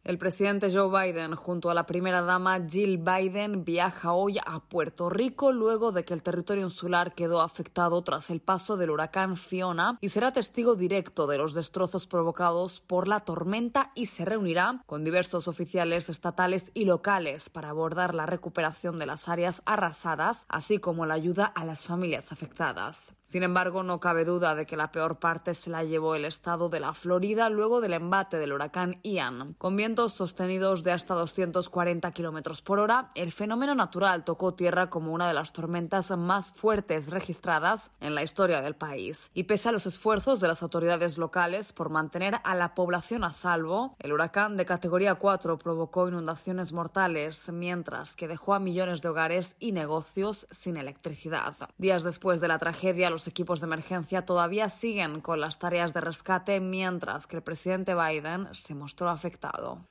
El presidente Joe Biden, junto a la primera dama Jill Biden, viaja hoy a Puerto Rico luego de que el territorio insular quedó afectado tras el paso del huracán Fiona y será testigo directo de los destrozos provocados por la tormenta y se reunirá con diversos oficiales estatales y locales para abordar la recuperación de las áreas arrasadas, así como la ayuda a las familias afectadas. Sin embargo, no cabe duda de que la peor parte se la llevó el estado de la Florida luego del embate del huracán Ian. Con vientos sostenidos de hasta 240 kilómetros por hora, el fenómeno natural tocó tierra como una de las tormentas más fuertes registradas en la historia del país. Y pese a los esfuerzos de las autoridades locales por mantener a la población a salvo, el huracán de categoría 4 provocó inundaciones mortales, mientras que dejó a millones de hogares y negocios sin electricidad. Días después de la tragedia, los equipos de emergencia todavía siguen con las tareas de rescate, mientras que el presidente Biden se mostró afectado.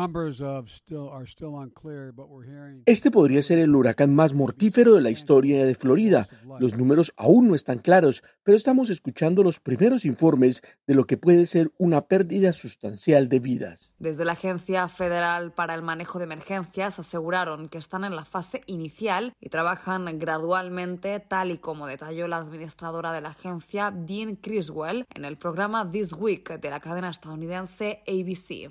Este podría ser el huracán más mortífero de la historia de Florida. Los números aún no están claros, pero estamos escuchando los primeros informes de lo que puede ser una pérdida sustancial de vidas. Desde la Agencia Federal para el Manejo de Emergencias aseguraron que están en la fase inicial y trabajan gradualmente, tal y como detalló la administradora de la agencia, Dean Criswell, en el programa This Week de la cadena estadounidense ABC.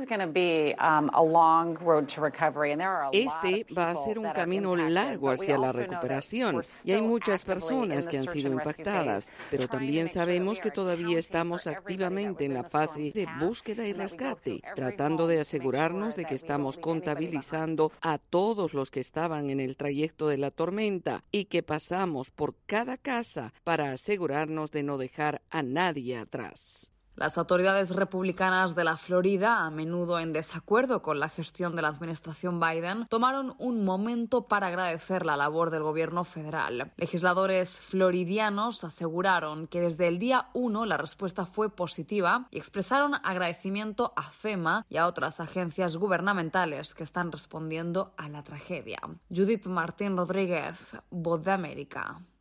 Este va a ser un camino largo hacia la recuperación y hay muchas personas que han sido impactadas, pero también sabemos que todavía estamos activamente en la fase de búsqueda y rescate, tratando de asegurarnos de que estamos contabilizando a todos los que estaban en el trayecto de la tormenta y que pasamos por cada casa para asegurarnos de no dejar a nadie atrás. Las autoridades republicanas de la Florida, a menudo en desacuerdo con la gestión de la administración Biden, tomaron un momento para agradecer la labor del gobierno federal. Legisladores floridianos aseguraron que desde el día 1 la respuesta fue positiva y expresaron agradecimiento a FEMA y a otras agencias gubernamentales que están respondiendo a la tragedia. Judith Martín Rodríguez, Voz de América.